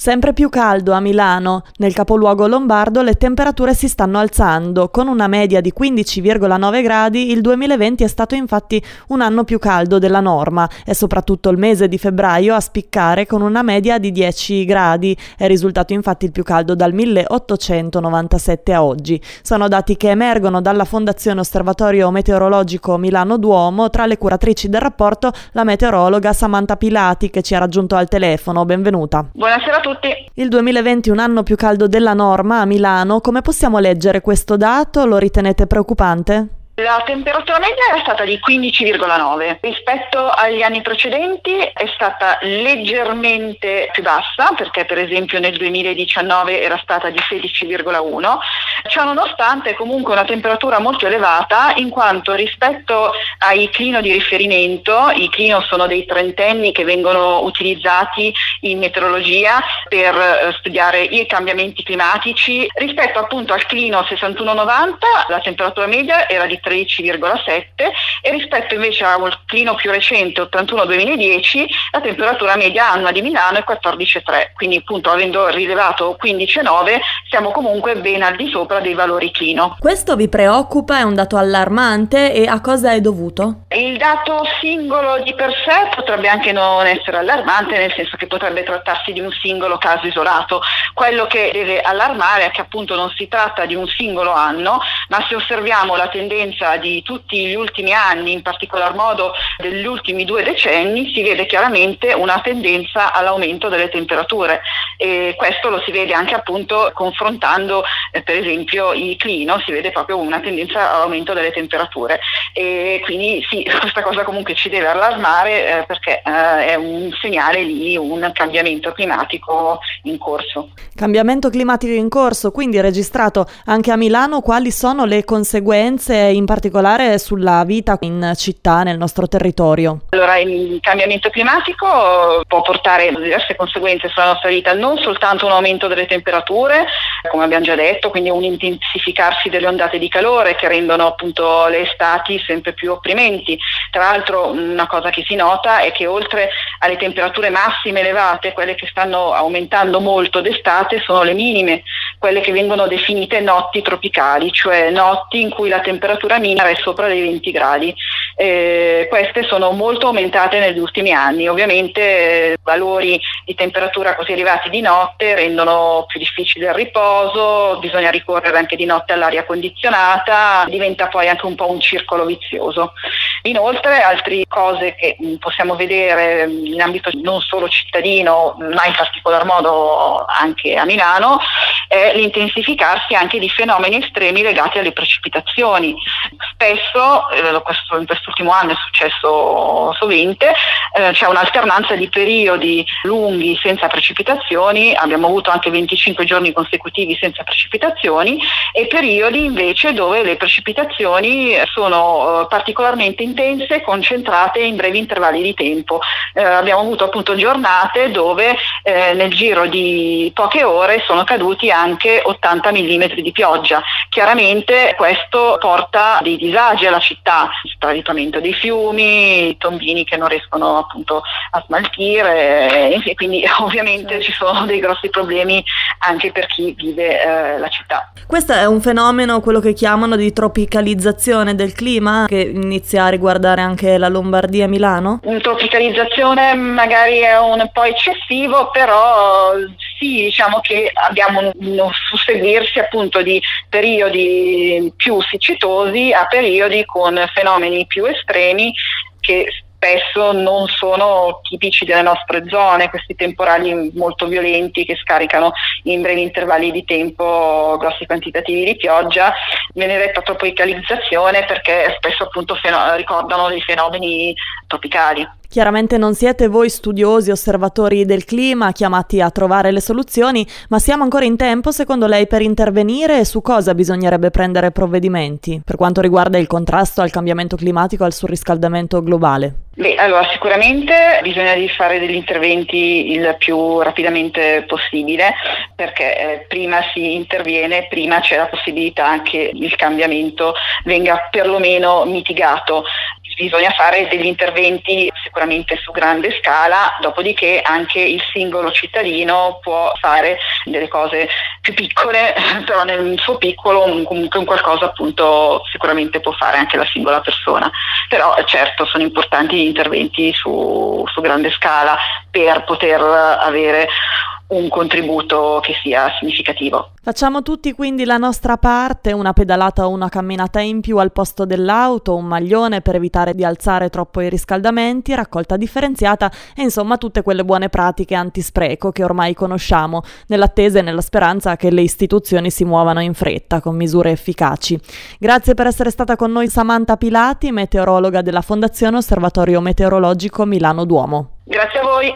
Sempre più caldo a Milano. Nel capoluogo lombardo le temperature si stanno alzando. Con una media di 15,9 gradi, il 2020 è stato infatti un anno più caldo della norma. È soprattutto il mese di febbraio a spiccare con una media di 10 gradi. È risultato infatti il più caldo dal 1897 a oggi. Sono dati che emergono dalla Fondazione Osservatorio Meteorologico Milano Duomo. Tra le curatrici del rapporto, la meteorologa Samantha Pilati, che ci ha raggiunto al telefono. Benvenuta. Buonasera a tutti. Il 2020 è un anno più caldo della norma a Milano. Come possiamo leggere questo dato? Lo ritenete preoccupante? La temperatura media è stata di 15,9. Rispetto agli anni precedenti è stata leggermente più bassa, perché per esempio nel 2019 era stata di 16,1. Ciò nonostante è comunque una temperatura molto elevata, in quanto rispetto ai clino di riferimento, i clino sono dei trentenni che vengono utilizzati in meteorologia per studiare i cambiamenti climatici, rispetto appunto al clino 6190 la temperatura media era di 13,7 e rispetto invece al clino più recente 81-2010 la temperatura media annua di Milano è 14,3, quindi appunto avendo rilevato 15,9 siamo comunque ben al di sopra dei valori clino. Questo vi preoccupa? È un dato allarmante e a cosa è dovuto? Il dato singolo di per sé potrebbe anche non essere allarmante, nel senso che potrebbe trattarsi di un singolo caso isolato. Quello che deve allarmare è che appunto non si tratta di un singolo anno, ma se osserviamo la tendenza di tutti gli ultimi anni, in particolar modo degli ultimi 2 decenni, si vede chiaramente una tendenza all'aumento delle temperature, e questo lo si vede anche appunto confrontando per esempio il clino, si vede proprio una tendenza all'aumento delle temperature, e quindi sì, questa cosa comunque ci deve allarmare perché è un segnale di un cambiamento climatico in corso. Cambiamento climatico in corso, quindi registrato anche a Milano. Quali sono le conseguenze in particolare sulla vita in città, nel nostro territorio? Allora, il cambiamento climatico può portare diverse conseguenze sulla nostra vita, non soltanto un aumento delle temperature, come abbiamo già detto, quindi un intensificarsi delle ondate di calore che rendono appunto le estati sempre più opprimenti. Tra l'altro una cosa che si nota è che oltre alle temperature massime elevate, quelle che stanno aumentando molto d'estate sono le minime, quelle che vengono definite notti tropicali, cioè notti in cui la temperatura minima è sopra dei 20 gradi. Queste sono molto aumentate negli ultimi anni. Ovviamente valori di temperatura così elevati di notte rendono più difficile il riposo, bisogna ricorrere anche di notte all'aria condizionata, diventa poi anche un po' un circolo vizioso. Inoltre altre cose che possiamo vedere in ambito non solo cittadino, ma in particolar modo anche a Milano, è l'intensificarsi anche di fenomeni estremi legati alle precipitazioni. Spesso, in quest'ultimo anno è successo sovente, c'è un'alternanza di periodi lunghi senza precipitazioni, abbiamo avuto anche 25 giorni consecutivi senza precipitazioni, e periodi invece dove le precipitazioni sono particolarmente intense, concentrate in brevi intervalli di tempo. Abbiamo avuto appunto giornate dove nel giro di poche ore sono caduti anche 80 mm di pioggia. Chiaramente questo porta dei disagi alla città, stravittamento dei fiumi, tombini che non riescono appunto a smaltire, e quindi ovviamente ci sono dei grossi problemi anche per chi vive la città. Questo è un fenomeno, quello che chiamano di tropicalizzazione del clima, che inizia a riguardare anche la Lombardia e Milano? Tropicalizzazione magari è un po' eccessivo, però sì, diciamo che abbiamo un susseguirsi appunto di periodi più siccitosi a periodi con fenomeni più estremi che spesso non sono tipici delle nostre zone, questi temporali molto violenti che scaricano in brevi intervalli di tempo grossi quantitativi di pioggia. Viene detta tropicalizzazione perché spesso appunto ricordano dei fenomeni tropicali. Chiaramente non siete voi studiosi, osservatori del clima, chiamati a trovare le soluzioni, ma siamo ancora in tempo, secondo lei, per intervenire, e su cosa bisognerebbe prendere provvedimenti per quanto riguarda il contrasto al cambiamento climatico e al surriscaldamento globale? Allora sicuramente bisogna di fare degli interventi il più rapidamente possibile, perché prima si interviene, prima c'è la possibilità che il cambiamento venga perlomeno mitigato. bisogna fare degli interventi sicuramente su grande scala, dopodiché anche il singolo cittadino può fare delle cose più piccole, però nel suo piccolo comunque un qualcosa appunto sicuramente può fare anche la singola persona. Però certo sono importanti gli interventi su grande scala per poter avere un contributo che sia significativo. Facciamo tutti quindi la nostra parte, una pedalata o una camminata in più al posto dell'auto, un maglione per evitare di alzare troppo i riscaldamenti, raccolta differenziata e insomma tutte quelle buone pratiche antispreco che ormai conosciamo, nell'attesa e nella speranza che le istituzioni si muovano in fretta con misure efficaci. Grazie per essere stata con noi Samantha Pilati, meteorologa della Fondazione Osservatorio Meteorologico Milano Duomo. Grazie a voi.